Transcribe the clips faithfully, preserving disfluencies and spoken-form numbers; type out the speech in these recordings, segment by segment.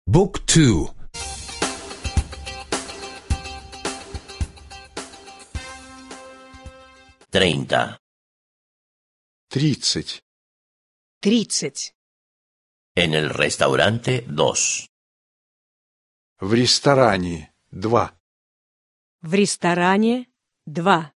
Book two. Treinta. Тридцать. Тридцать. En el restaurante, dos. В ресторане два. В ресторане два.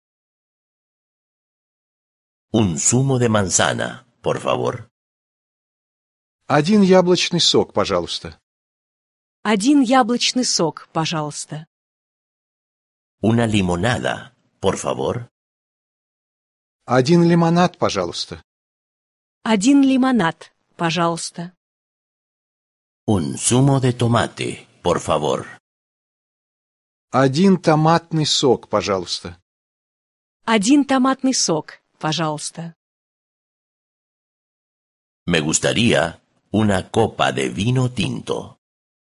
Un zumo de manzana, por favor. Один яблочный сок, пожалуйста. Один яблочный сок, пожалуйста. Una limonada, por favor. Один лимонад, пожалуйста. Один лимонад, пожалуйста. Un zumo de tomate, por favor. Один томатный сок, пожалуйста. Один томатный сок, пожалуйста. Me gustaría una copa de vino tinto.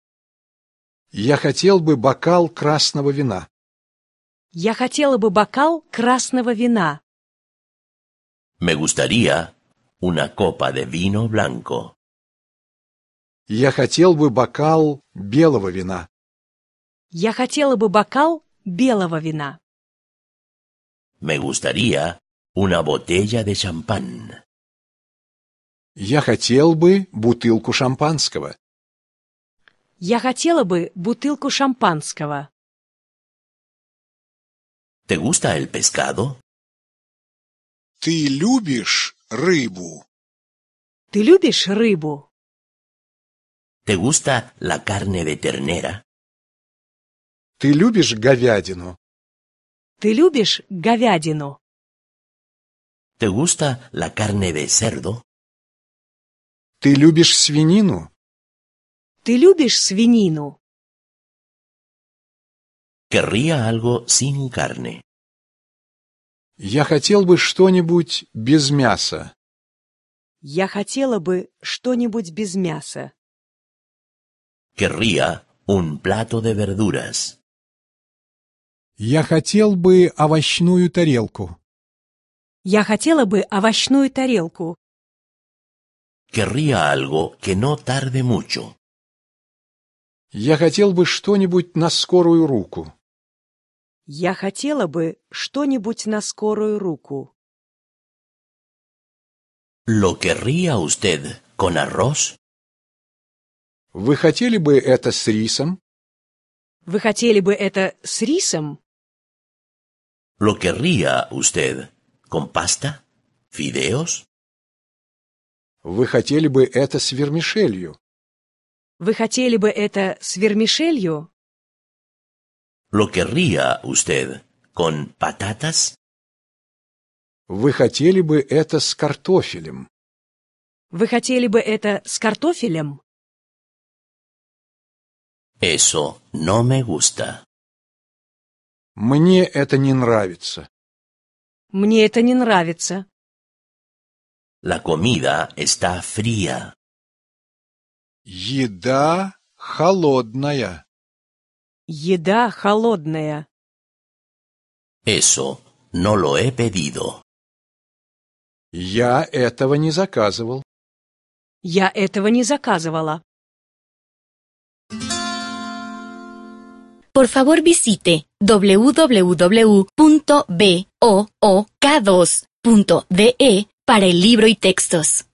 Я хотел бы бокал красного вина. Я хотела бы бокал красного вина. Me gustaría una copa de vino blanco. Я хотел бы бокал белого вина. Я хотела бы бокал белого вина. Me gustaría una botella de champán. Я хотел бы бутылку шампанского. Я хотела бы бутылку шампанского. ¿Te gusta el pescado? Ты любишь рыбу? Ты любишь рыбу? ¿Te gusta la carne de ternera? Ты любишь говядину? Ты любишь говядину? ¿Te gusta la carne de cerdo? Ты любишь свинину? Ты любишь свинину? Querría algo sin carne. Я хотел бы что-нибудь без мяса. Я хотела бы что-нибудь без мяса. Querría un plato de verduras. Я хотел бы овощную тарелку. Я хотела бы овощную тарелку. Querría algo que no tarde mucho. Я хотел бы что-нибудь на скорую руку. Я хотела бы что-нибудь на скорую руку. ¿Lo querría usted con arroz? Вы хотели бы это с рисом? Вы хотели бы это с рисом? ¿Lo querría usted con pasta? ¿Fideos? Вы хотели бы это с вермишелью? Вы хотели бы это с вермишелью? ¿Lo querría usted con patatas? Вы хотели бы это с картофелем? Вы хотели бы это с картофелем? Eso no me gusta. Мне это не нравится. Мне это не нравится. La comida está fría. Еда холодная. Еда холодная. Eso no lo he pedido. Я этого не заказывал. Я этого не заказывала. Por favor visite doble u doble u doble u punto book dos punto de para el libro y textos.